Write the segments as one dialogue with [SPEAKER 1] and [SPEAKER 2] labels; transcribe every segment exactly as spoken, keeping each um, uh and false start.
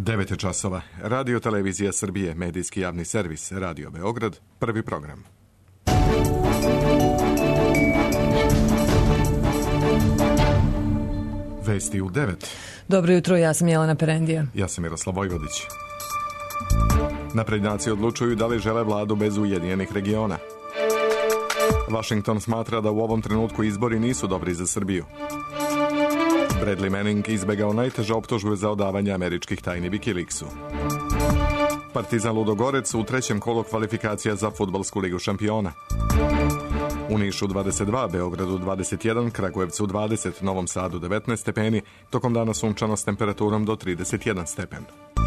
[SPEAKER 1] devet je časova. Radio Televizija Srbije, medijski javni servis, Radio Beograd, prvi program. Vesti u devet.
[SPEAKER 2] Dobro jutro, ja sam Jelena Perendija.
[SPEAKER 1] Ja sam Miroslav Vojvodić. Naprednjaci odlučuju da li žele vladu bez Ujedinjenih regiona. Washington smatra da u ovom trenutku izbori nisu dobri za Srbiju. Bradley Manning izbegao najteže optužbe za odavanje američkih tajni Wikileaksu. Partizan Ludogorec u trećem kolu kvalifikacija za fudbalsku ligu šampiona. U Nišu dvadeset dva, Beogradu dvadeset jedan, Kragujevcu dvadeset, Novom Sadu devetnaest stepeni, tokom dana sunčano s temperaturom do trideset jedan stepen.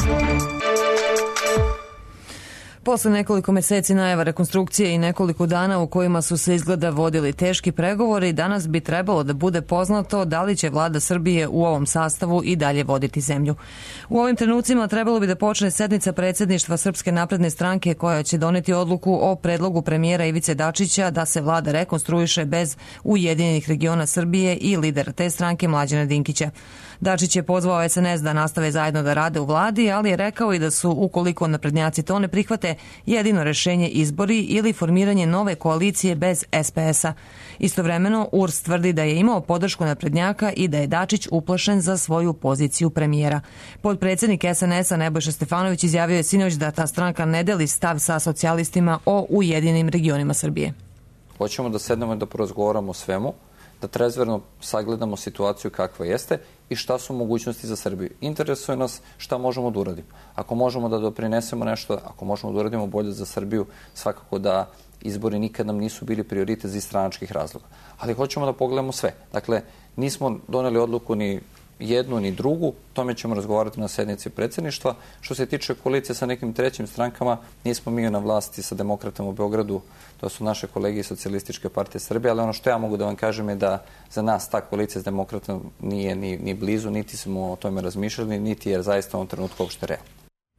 [SPEAKER 2] Posle nekoliko meseci najava rekonstrukcije i nekoliko dana u kojima su se izgleda vodili teški pregovori, danas bi trebalo da bude poznato da li će vlada Srbije u ovom sastavu i dalje voditi zemlju. U ovim trenucima trebalo bi da počne sednica predsjedništva Srpske napredne stranke koja će doneti odluku o predlogu premijera Ivice Dačića da se vlada rekonstruiše bez Ujedinjenih regiona Srbije i lidera te stranke Mlađana Dinkića. Dačić je pozvao es en es da nastave zajedno da rade u vladi, ali je rekao i da su, ukoliko naprednjaci to ne prihvate, jedino rešenje izbori ili formiranje nove koalicije bez es pe es a. Istovremeno, U R S tvrdi da je imao podršku naprednjaka i da je Dačić uplašen za svoju poziciju premijera. Podpredsednik es en es a Nebojša Stefanović izjavio je sinoć da ta stranka ne deli stav sa socijalistima o Ujedinjenim regionima Srbije.
[SPEAKER 3] Hoćemo da sednemo i da porazgovaramo o svemu, da trezverno sagledamo situaciju kakva jeste i šta su mogućnosti za Srbiju. Interesuje nas šta možemo da uradimo. Ako možemo da doprinesemo nešto, ako možemo da uradimo bolje za Srbiju, svakako da izbori nikad nam nisu bili prioritet iz stranačkih razloga. Ali hoćemo da pogledamo sve. Dakle, nismo doneli odluku ni jednu ni drugu, tome ćemo razgovarati na sednici predsjedništva. Što se tiče koalicije sa nekim trećim strankama, nismo mi na vlasti sa demokratama u Beogradu, to su naše kolege iz Socijalističke partije Srbije, ali ono što ja mogu da vam kažem je da za nas ta koalicija s demokratom nije ni, ni blizu, niti smo o tome razmišljali, niti je zaista u ovom trenutku uopšte realno.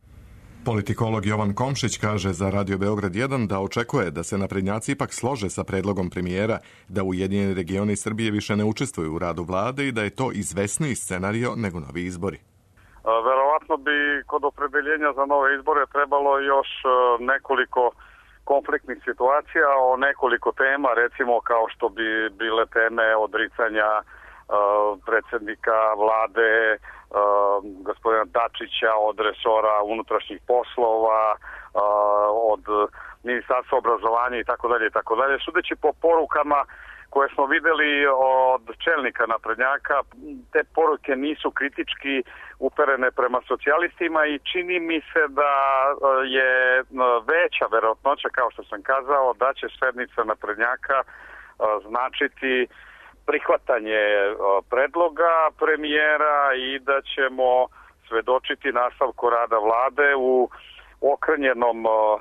[SPEAKER 1] Politikolog Jovan Komšić kaže za Radio Beograd jedan da očekuje da se naprednjaci ipak slože sa predlogom premijera da Ujedinjeni regioni Srbije više ne učestvuju u radu vlade i da je to izvesniji scenario nego novi izbori.
[SPEAKER 4] Verovatno bi kod opredeljenja za nove izbore trebalo još nekoliko konfliktnih situacija o nekoliko tema, recimo kao što bi bile teme odricanja predsjednika vlade, gospodina Dačića od resora unutrašnjih poslova, od ministarstva obrazovanja i tako dalje i tako dalje. Sudeći po porukama koje smo videli od čelnika naprednjaka, te poruke nisu kritički uperene prema socijalistima i čini mi se da je veća verovatnoća, kao što sam kazao, da će sednica naprednjaka značiti prihvatanje predloga premijera i da ćemo svedočiti nastavku rada vlade u okrnjenom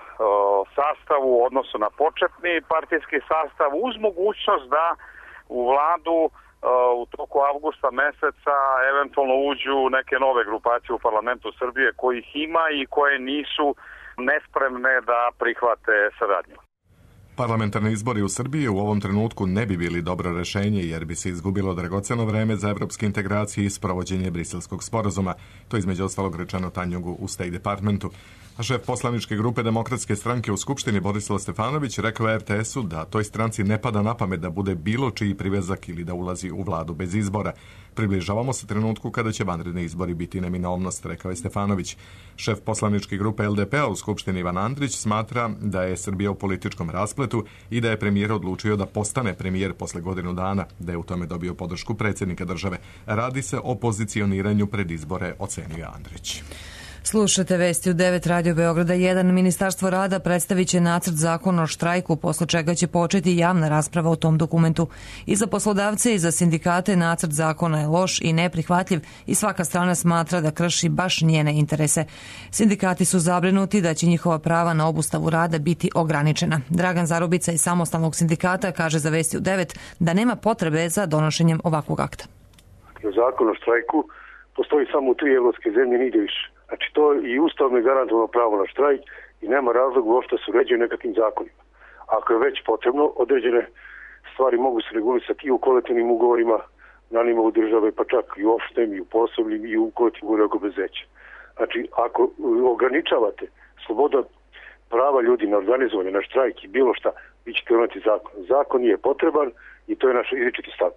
[SPEAKER 4] sastavu u odnosu na početni partijski sastav, uz mogućnost da u vladu u toku avgusta meseca eventualno uđu neke nove grupacije u parlamentu Srbije kojih ima i koje nisu nespremne da prihvate saradnju.
[SPEAKER 1] Parlamentarni izbori u Srbiji u ovom trenutku ne bi bili dobro rešenje jer bi se izgubilo dragoceno vreme za evropske integracije i sprovođenje Briselskog sporazuma. To između ostalog rečeno Tanjugu u State Departmentu. A šef poslaničke grupe Demokratske stranke u Skupštini Borislav Stefanović rekao je er te es u da toj stranci ne pada na pamet da bude bilo čiji privezak ili da ulazi u vladu bez izbora. Približavamo se trenutku kada će vanredni izbori biti neminovnost, rekao je Stefanović. Šef poslaničke grupe el de pe-a u Skupštini Ivan Andrić smatra da je Srbija u političkom raspletu i da je premijer odlučio da postane premijer posle godinu dana, da je u tome dobio podršku predsjednika države. Radi se o pozicioniranju pred izbore, ocenio Andrić.
[SPEAKER 2] Slušate vesti u devet Radio Beograda jedan. Ministarstvo rada predstavit će nacrt zakona o štrajku, posle čega će početi javna rasprava o tom dokumentu. I za poslodavce i za sindikate nacrt zakona je loš i neprihvatljiv i svaka strana smatra da krši baš njene interese. Sindikati su zabrinuti da će njihova prava na obustavu rada biti ograničena. Dragan Zarubica iz Samostalnog sindikata kaže za vesti u devet da nema potrebe za donošenjem ovakvog akta.
[SPEAKER 5] Zakon o štrajku postoji samo u tri evropske zemlje, nigde više. Znači to i ustavno je garantovano pravo na štrajk i nema razloga uopšte se uređuje nekakvim zakonima. Ako je već potrebno, određene stvari mogu se regulisati i u kolektivnim ugovorima na nivou države, pa čak i u opštem, i u posebnim, i u kolektivnim ugovorima oko preduzeća. Znači, ako ograničavate sloboda prava ljudi na organizovanje, na štrajk i bilo šta, vi ćete imati zakon. Zakon je potreban i to je naš izričiti stav.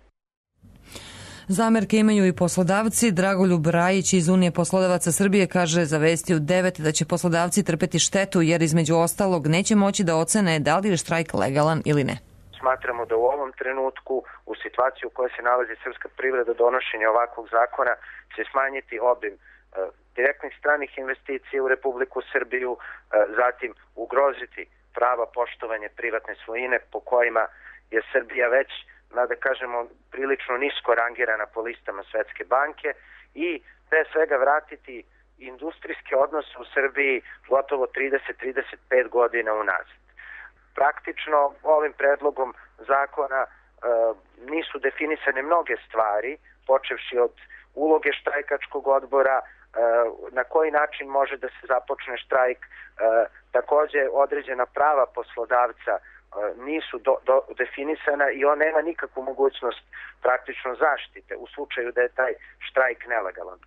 [SPEAKER 2] Zamerke imaju i poslodavci. Dragoljub Rajić iz Unije poslodavaca Srbije kaže za Vesti u devet da će poslodavci trpeti štetu jer između ostalog neće moći da ocene da li je štrajk legalan ili ne.
[SPEAKER 6] Smatramo da u ovom trenutku, u situaciji u kojoj se nalazi srpska privreda, donošenje ovakvog zakona će smanjiti obim e, direktnih stranih investicija u Republiku Srbiju, e, zatim ugroziti prava poštovanje privatne svojine po kojima je Srbija već, da kažemo, prilično nisko rangirana po listama Svetske banke i pre svega vratiti industrijske odnose u Srbiji gotovo trideset do trideset pet godina unazad. Praktično ovim predlogom zakona e, nisu definisane mnoge stvari, počevši od uloge štrajkačkog odbora, e, na koji način može da se započne štrajk, e, takođe određena prava poslodavca e, nisu do, do, definisana i on nema nikakvu mogućnost praktično zaštite u slučaju da je taj štrajk nelegalan.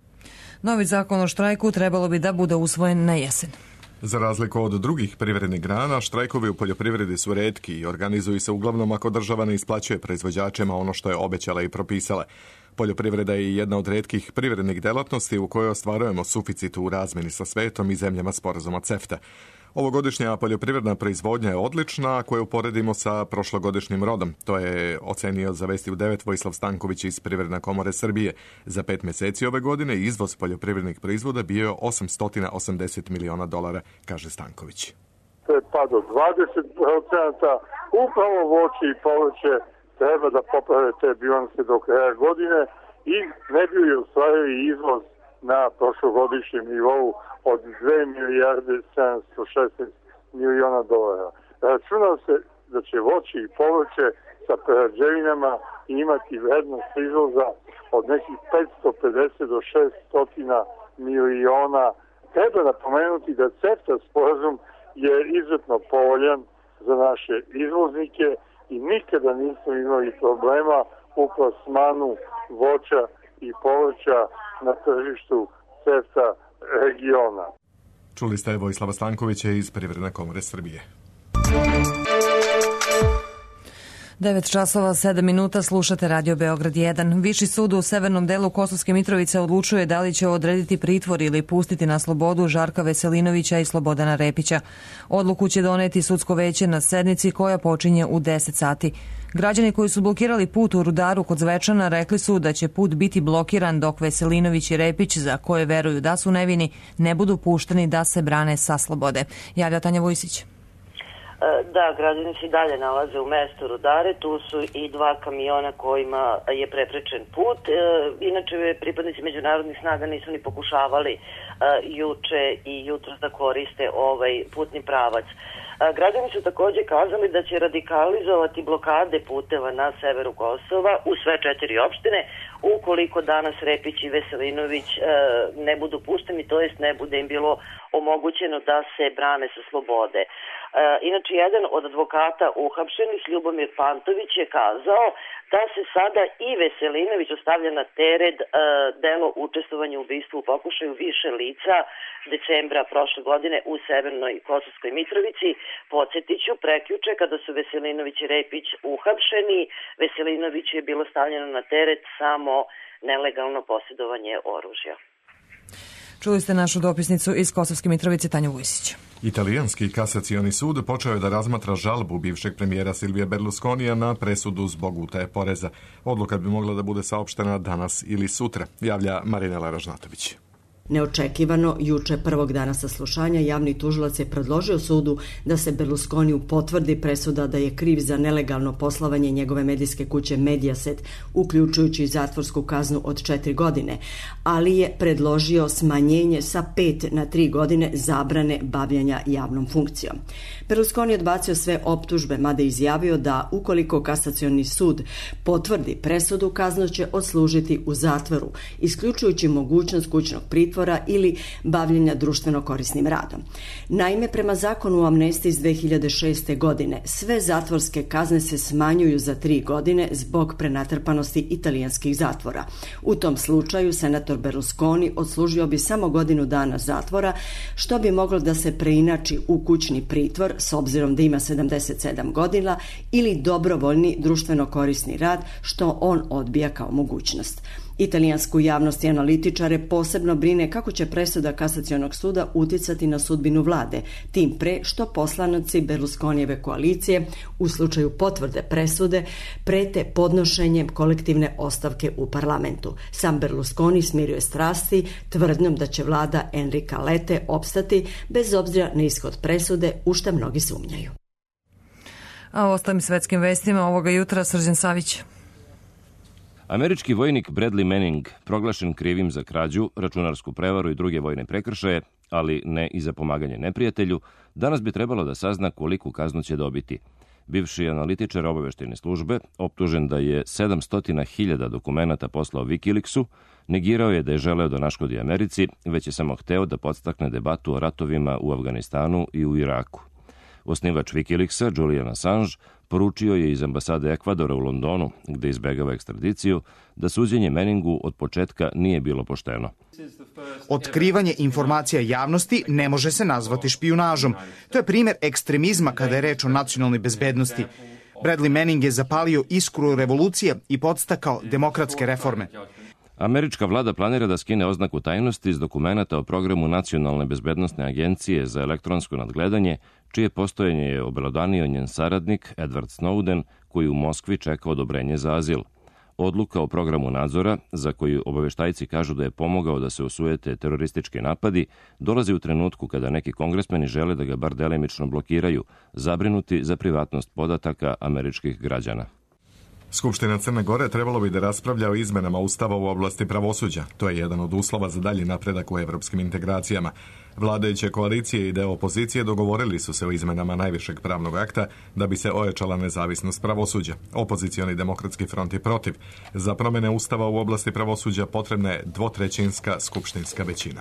[SPEAKER 2] Novi zakon o štrajku trebalo bi da bude usvojen na jesen.
[SPEAKER 1] Za razliku od drugih privrednih grana, štrajkovi u poljoprivredi su retki i organizuju se uglavnom ako država ne isplaćuje proizvođačima ono što je obećala i propisala. Poljoprivreda je jedna od retkih privrednih delatnosti u kojoj ostvarujemo suficit u razmjeni sa svetom i zemljama sporazuma CEFTA. Ovogodišnja poljoprivredna proizvodnja je odlična ako je uporedimo sa prošlogodišnjim rodom. To je ocenio za Vesti u devet Vojislav Stanković iz Privredne komore Srbije. Za pet mjeseci ove godine izvoz poljoprivrednih proizvoda bio je osamsto osamdeset miliona dolara, kaže Stanković.
[SPEAKER 7] To je pad od dvadeset procenata. Upravo voće i povrće treba da poprave te bilanse do kraja godine i ne bi li ostvarili izvoz na prošlogodišnjem nivou od dve milijarde sedamsto šesnaest miliona dolara. Računa se da će voće i povrće sa prerađevinama imati vrednost izvoza od nekih petsto pedeset do šesto miliona. Treba napomenuti da CEFTA sporazum je izuzetno povoljan za naše izvoznike i nikada nismo imali problema u plasmanu voća i povrća na tržištu CEFTA regiona.
[SPEAKER 1] Čuli ste Vojislava Stankovića iz Privredne komore Srbije.
[SPEAKER 2] devet časova sedam minuta, slušate Radio Beograd jedan. Viši sud u severnom delu Kosovske Mitrovice odlučuje da li će odrediti pritvor ili pustiti na slobodu Žarka Veselinovića i Slobodana Repića. Odluku će doneti sudsko veće na sednici koja počinje u deset sati. Građani koji su blokirali put u Rudaru kod Zvečana rekli su da će put biti blokiran dok Veselinović i Repić, za koje veruju da su nevini, ne budu pušteni da se brane sa slobode. Javlja Tanja Vujsić.
[SPEAKER 8] Da, građani se dalje nalaze u mestu Rudare, tu su i dva kamiona kojima je preprečen put. Inače, pripadnici međunarodnih snaga nisu ni pokušavali juče i jutro da koriste ovaj putni pravac. Građani su takođe kazali da će radikalizovati blokade puteva na severu Kosova u sve četiri opštine ukoliko danas Repić i Veselinović ne budu pušteni, to jest ne bude im bilo omogućeno da se brane sa slobode. Inače, jedan od advokata uhapšenih, Ljubomir Pantović, je kazao da se sada i Veselinović ostavlja na teret delo učestvovanja u ubistvu u pokušaju više lica decembra prošle godine u severnoj Kosovskoj Mitrovici. Podsjetiću, prekjuče kada su Veselinović i Repić uhapšeni, Veselinović je bilo stavljeno na teret samo nelegalno posjedovanje oružja.
[SPEAKER 2] Čuli ste našu dopisnicu iz Kosovske Mitrovice, Tanju Vujsić.
[SPEAKER 1] Italijanski kasacioni sud počeo je da razmatra žalbu bivšeg premijera Silvija Berlusconija na presudu zbog utaje poreza. Odluka bi mogla da bude saopštena danas ili sutra, javlja Marinela Ražnatović.
[SPEAKER 9] Neočekivano, juče prvog dana saslušanja javni tužilac je predložio sudu da se Berlusconiju potvrdi presuda da je kriv za nelegalno poslovanje njegove medijske kuće Mediaset, uključujući zatvorsku kaznu od četiri godine, ali je predložio smanjenje sa pet na tri godine zabrane bavljanja javnom funkcijom. Berlusconi odbacio sve optužbe, mada izjavio da ukoliko kasacioni sud potvrdi presudu, kaznu će odslužiti u zatvoru, isključujući mogućnost kućnog pritvora pritvora ili bavljenja društveno korisnim radom. Naime, prema zakonu o amnestiji iz dve hiljade šeste. godine, sve zatvorske kazne se smanjuju za tri godine zbog prenatrpanosti italijanskih zatvora. U tom slučaju senator Berlusconi odslužio bi samo godinu dana zatvora, što bi moglo da se preinači u kućni pritvor s obzirom da ima sedamdeset sedam godina ili dobrovoljni društveno korisni rad, što on odbija kao mogućnost. Italijansku javnost i analitičare posebno brine kako će presuda Kasacionog suda uticati na sudbinu vlade, tim pre što poslanici Berlusconijeve koalicije u slučaju potvrde presude prete podnošenjem kolektivne ostavke u parlamentu. Sam Berlusconi smiruje strasti tvrdnjom da će vlada Enrika Lete opstati bez obzira na ishod presude, u šta mnogi sumnjaju.
[SPEAKER 2] A o ostalim svetskim vestima ovoga jutra Srđan Savić.
[SPEAKER 10] Američki vojnik Bradley Manning, proglašen krivim za krađu, računarsku prevaru i druge vojne prekršaje, ali ne i za pomaganje neprijatelju, danas bi trebalo da sazna koliku kaznu će dobiti. Bivši analitičar obaveštajne službe, optužen da je sedamsto hiljada dokumenata poslao Wikileaksu, negirao je da je želeo da naškodi Americi, već je samo hteo da podstakne debatu o ratovima u Afganistanu i u Iraku. Osnivač Wikileaksa, Julian Assange, poručio je iz ambasade Ekvadora u Londonu, gde izbegava ekstradiciju, da suđenje Manningu od početka nije bilo pošteno.
[SPEAKER 11] Otkrivanje informacija javnosti ne može se nazvati špijunažom. To je primjer ekstremizma kada je reč o nacionalnoj bezbednosti. Bradley Manning je zapalio iskru revolucije i podstakao demokratske reforme.
[SPEAKER 10] Američka vlada planira da skine oznaku tajnosti iz dokumenata o programu Nacionalne bezbednosne agencije za elektronsko nadgledanje, čije postojanje je obelodanio njen saradnik Edward Snowden, koji u Moskvi čeka odobrenje za azil. Odluka o programu nadzora, za koju obaveštajci kažu da je pomogao da se osujete teroristički napadi, dolazi u trenutku kada neki kongresmeni žele da ga bar delimično blokiraju, zabrinuti za privatnost podataka američkih građana.
[SPEAKER 1] Skupština Crne Gore trebalo bi da raspravlja o izmenama Ustava u oblasti pravosuđa. To je jedan od uslova za dalji napredak u evropskim integracijama. Vladajuće koalicije i deo opozicije dogovorili su se o izmenama najvišeg pravnog akta da bi se ojačala nezavisnost pravosuđa. Opozicioni demokratski front je protiv. Za promjene Ustava u oblasti pravosuđa potrebna je dvotrećinska skupštinska većina.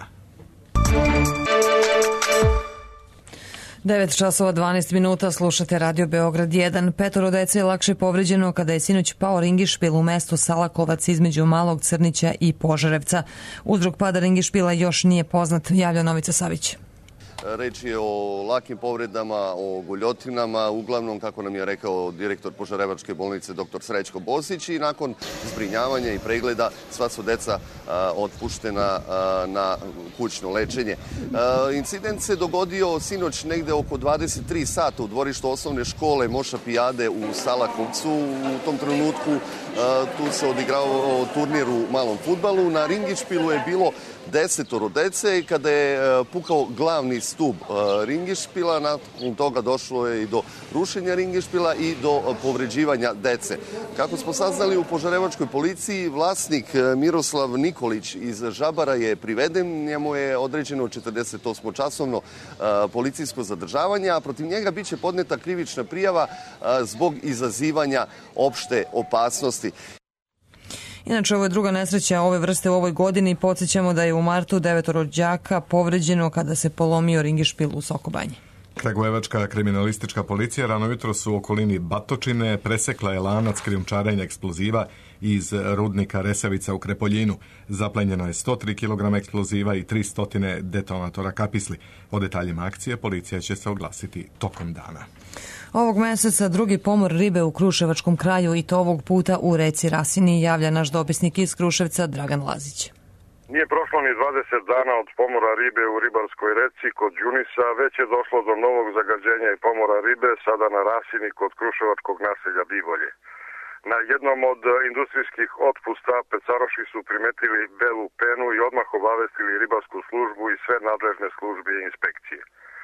[SPEAKER 2] devet časova dvanaest minuta, slušate Radio Beograd jedan. Petoro dece je lakše povređeno kada je sinoć pao ringišpil u mestu Salakovac između Malog Crnića i Požarevca. Uzrok pada ringišpila još nije poznat, javlja Novica Savić.
[SPEAKER 12] Reč je o lakim povredama, o guljotinama, uglavnom, kako nam je rekao direktor Požarevačke bolnice dr. Srećko Bosić, i nakon zbrinjavanja i pregleda sva su deca a, otpuštena a, na kućno lečenje. A, incident se dogodio sinoć negde oko dvadeset tri sata u dvorištu osnovne škole Moša Pijade u Salakovcu. U tom trenutku a, tu se odigravao turnir u malom fudbalu. Na ringišpilu je bilo desetoro dece i kada je pukao glavni stub ringišpila, nakon toga došlo je i do rušenja ringišpila i do povređivanja dece. Kako smo saznali u Požarevačkoj policiji, vlasnik Miroslav Nikolić iz Žabara je priveden, njemu je određeno četrdeset osam časovno policijsko zadržavanje, a protiv njega biće podneta krivična prijava zbog izazivanja opšte opasnosti.
[SPEAKER 2] Inače, ovo je druga nesreća ove vrste u ovoj godini. Podsjećamo da je u martu devetoro đaka povređeno kada se polomio ringišpil u Sokobanji.
[SPEAKER 1] Kragujevačka kriminalistička policija rano jutro su u okolini Batočine presekla je lanac krijumčarenja eksploziva iz rudnika Resavica u Krepoljinu. Zaplenjeno je sto tri kilograma eksploziva i tristo detonatora kapisli. O detaljima akcije policija će se oglasiti tokom dana.
[SPEAKER 2] Ovog meseca drugi pomor ribe u Kruševačkom kraju, i to ovog puta u reci Rasini, javlja naš dopisnik iz Kruševca Dragan Lazić.
[SPEAKER 13] Nije prošlo ni dvadeset dana od pomora ribe u ribarskoj reci kod Đunisa, već je došlo do novog zagađenja i pomora ribe, sada na Rasini kod Kruševačkog naselja Bivolje. Na jednom od industrijskih otpusta pecaroši su primetili belu penu i odmah obavestili ribarsku službu i sve nadležne službe i inspekcije.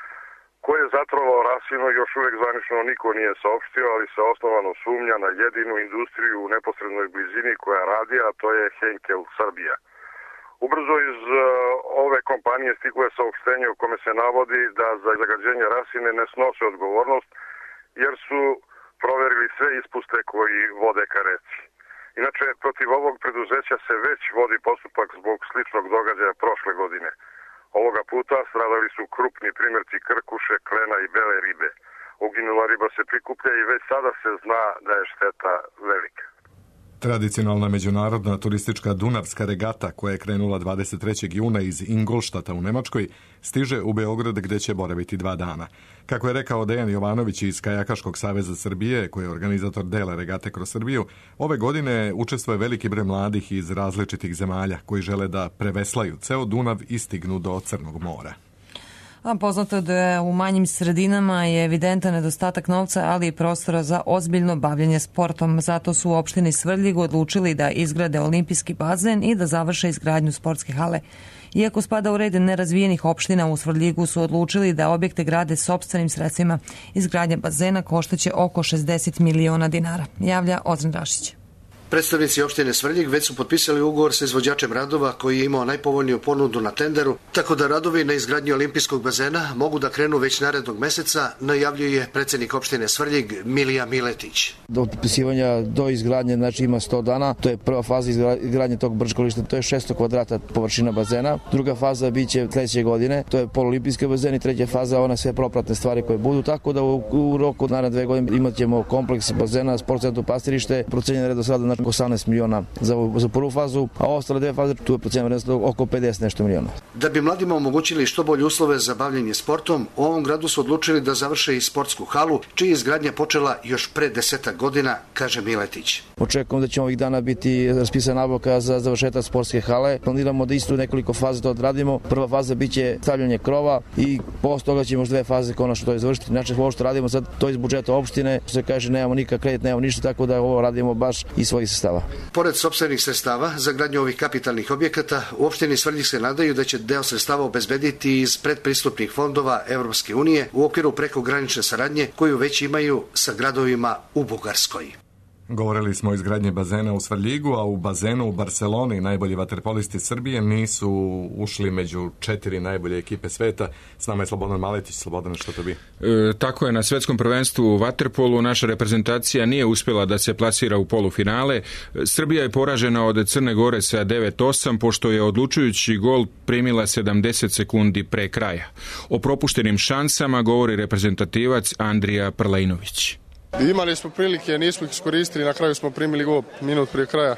[SPEAKER 13] Ko je zatrovao Rasinu još uvijek zvanično niko nije saopštio, ali se osnovano sumnja na jedinu industriju u neposrednoj blizini koja radi, a to je Henkel Srbija. Ubrzo iz uh, ove kompanije stiglo je saopštenje u kome se navodi da za zagađenje Rasine ne snose odgovornost jer su proverili sve ispuste koji vode ka reci. Inače, protiv ovog preduzeća se već vodi postupak zbog sličnog događaja prošle godine. Ovoga puta stradali su krupni primjerci krkuše, klena i bele ribe. Uginula riba se prikuplja i već sada se zna da je šteta velika.
[SPEAKER 1] Tradicionalna međunarodna turistička Dunavska regata, koja je krenula dvadeset trećeg juna iz Ingolštata u Nemačkoj, stiže u Beograd gdje će boraviti dva dana. Kako je rekao Dejan Jovanović iz Kajakaškog saveza Srbije, koji je organizator dela regate kroz Srbiju, ove godine učestvuje veliki broj mladih iz različitih zemalja koji žele da preveslaju ceo Dunav i stignu do Crnog mora.
[SPEAKER 2] A poznato je da je u manjim sredinama je evidentan nedostatak novca, ali i prostora za ozbiljno bavljanje sportom. Zato su u opštini Svrljig odlučili da izgrade olimpijski bazen i da završe izgradnju sportske hale. Iako spada u red nerazvijenih opština, u Svrljigu su odlučili da objekte grade sopstvenim sredstvima. Izgradnja bazena koštaće oko šezdeset miliona dinara, javlja Ozren Rašić.
[SPEAKER 14] Predstavnici opštine Svrljig već su potpisali ugovor sa izvođačem radova koji je imao najpovoljniju ponudu na tenderu, tako da radovi na izgradnji olimpijskog bazena mogu da krenu već narednog meseca, najavljuje predsjednik opštine Svrljig Milija Miletić.
[SPEAKER 15] Do potpisivanja do izgradnje znači ima sto dana, to je prva faza izgradnje tog brdškolišta, to je šesto kvadrata površina bazena. Druga faza biće sledeće godine, to je pololimpijski bazen i treća faza ona sve propratne stvari koje budu, tako da u, u roku naredne dve godine imat ćemo kompleks bazena, sport centru Pastirište, procenjen red do sada znači osamnaest miliona za, za prvu fazu, a ostale dve faze tu je procenjeno oko pedeset nešto miliona.
[SPEAKER 14] Da bi mladima omogućili što bolje uslove za bavljenje sportom, u ovom gradu su odlučili da završe i sportsku halu, čija izgradnja počela još pre desetak godina, kaže Miletić.
[SPEAKER 15] Očekujemo da će ovih dana biti raspisana nabavka za završetak sportske hale. Planiramo da isto nekoliko faza to odradimo. Prva faza biće stavljanje krova i posle toga ćemo još dve faze konačno to izvršiti. Znači ovo što radimo sad to iz budžeta opštine, što se kaže nemamo nikakav kredit, nemamo ništa, tako da ovo radimo baš iz svojih sredstava.
[SPEAKER 14] Pored sopstvenih sredstava za gradnju ovih kapitalnih objekata, u opštini Svrljig se nadaju da će deo sredstava obezbediti iz predpristupnih fondova Evropske unije u okviru prekogranične saradnje koju već imaju sa gradovima u Bugarskoj.
[SPEAKER 1] Govorili smo o izgradnji bazena u Svrljigu, a u bazenu u Barseloni najbolji vaterpolisti Srbije nisu ušli među četiri najbolje ekipe sveta. S nama je Slobodan Maletić. Slobodan, što to bi?
[SPEAKER 16] E, tako je, na svetskom prvenstvu u vaterpolu naša reprezentacija nije uspjela da se plasira u polufinale. Srbija je poražena od Crne Gore sa devet osam, pošto je odlučujući gol primila sedamdeset sekundi pre kraja. O propuštenim šansama govori reprezentativac Andrija Prlejnović.
[SPEAKER 17] Imali smo prilike, nismo ih iskoristili, na kraju smo primili gol minut prije kraja.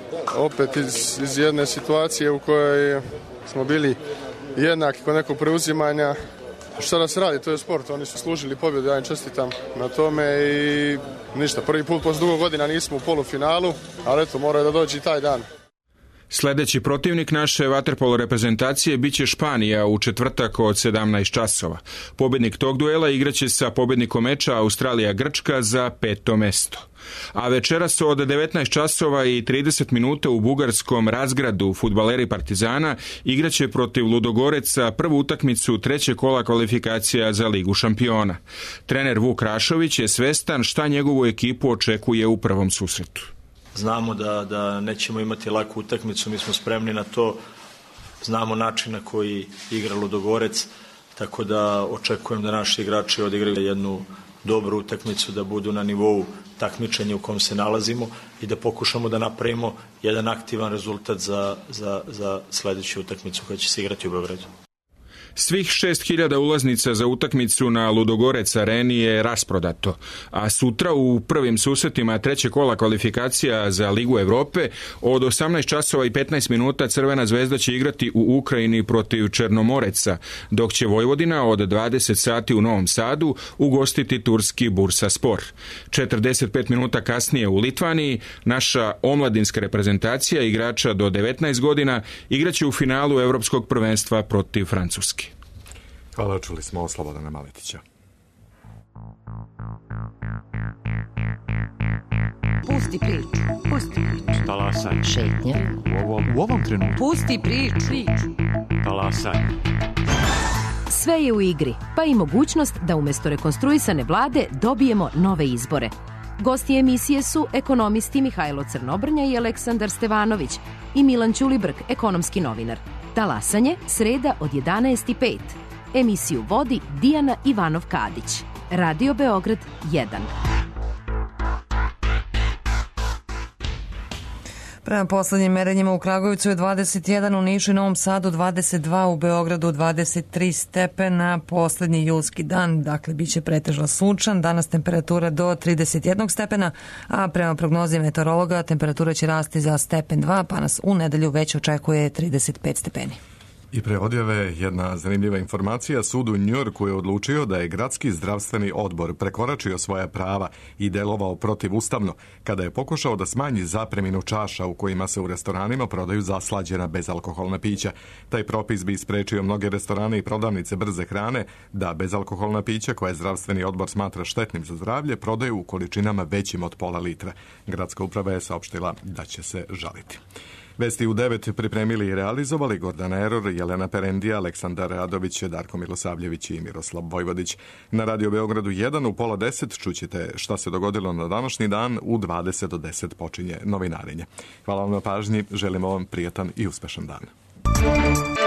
[SPEAKER 17] Opet iz, iz jedne situacije u kojoj smo bili jednaki kod nekog preuzimanja. Šta da se radi, to je sport, oni su služili pobjedu, ja im čestitam na tome i ništa, prvi put posle dugo godina nismo u polufinalu, ali eto, mora da dođe i taj dan.
[SPEAKER 16] Sljedeći protivnik naše vaterpolo reprezentacije biće Španija u četvrtak od sedamnaest časova. Pobjednik tog duela igraće sa pobjednikom meča Australija-Grčka za peto mesto. A večeras od devetnaest časova i trideset minuta u bugarskom Razgradu fudbaleri Partizana igraće protiv Ludogoreca prvu utakmicu trećeg kola kvalifikacija za Ligu šampiona. Trener Vuk Rašović je svestan šta njegovu ekipu očekuje u prvom susretu.
[SPEAKER 18] Znamo da, da nećemo imati laku utakmicu, mi smo spremni na to, znamo način na koji igra Ludogorec, tako da očekujem da naši igrači odigraju jednu dobru utakmicu, da budu na nivou takmičenja u kom se nalazimo i da pokušamo da napravimo jedan aktivan rezultat za, za, za sledeću utakmicu koja će se igrati u Beogradu.
[SPEAKER 16] Svih šest hiljada ulaznica za utakmicu na Ludogorec areni je rasprodato, a sutra u prvim susretima trećeg kola kvalifikacija za Ligu Evrope od osamnaest časova i petnaest minuta Crvena zvezda će igrati u Ukrajini protiv Černomoreca, dok će Vojvodina od dvadeset sati u Novom Sadu ugostiti turski Bursaspor. četrdeset pet minuta kasnije u Litvaniji naša omladinska reprezentacija igrača do devetnaest godina igraće u finalu Evropskog prvenstva protiv Francuske.
[SPEAKER 1] Hvala, čuli smo Slobodana Maletića.
[SPEAKER 19] Pusti priču, pusti priču.
[SPEAKER 20] Talasaj.
[SPEAKER 19] Šetnja.
[SPEAKER 20] U ovom, u ovom trenutku.
[SPEAKER 19] Pusti priču. priču.
[SPEAKER 20] Talasaj.
[SPEAKER 21] Sve je u igri, pa i mogućnost da umjesto rekonstruisane vlade dobijemo nove izbore. Gosti emisije su ekonomisti Mihajlo Crnobrnja i Aleksandar Stevanović i Milan Ćulibrk, ekonomski novinar. Talasanje, sreda od jedanaest i pet. Emisiju vodi Dijana Ivanov-Kadić. Radio Beograd jedan.
[SPEAKER 2] Prema poslednjim merenjima u Kragujevcu je dvadeset jedan, u Nišu i Novom Sadu dvadeset dva, u Beogradu dvadeset tri stepena, poslednji julski dan, dakle bit će pretežno sunčan, danas temperatura do trideset jedan stepena, a prema prognozi meteorologa temperatura će rasti za stepen dva, pa nas u nedelju već očekuje trideset pet stepeni.
[SPEAKER 1] I pre odjave jedna zanimljiva informacija. Sud u Njujorku je odlučio da je gradski zdravstveni odbor prekoračio svoja prava i delovao protivustavno kada je pokušao da smanji zapreminu čaša u kojima se u restoranima prodaju zaslađena bezalkoholna pića. Taj propis bi isprečio mnoge restorane i prodavnice brze hrane da bezalkoholna pića koje zdravstveni odbor smatra štetnim za zdravlje prodaju u količinama većim od pola litra. Gradska uprava je saopštila da će se žaliti. Vesti u devet pripremili i realizovali Gordana Eror, Jelena Perendija, Aleksandar Radović, Darko Milosavljević i Miroslav Vojvodić. Na Radio Beogradu jedan u pola deset čućete šta se dogodilo na današnji dan, u dvadeset do deset počinje novinarenje. Hvala vam na pažnji, želimo vam prijatan i uspešan dan.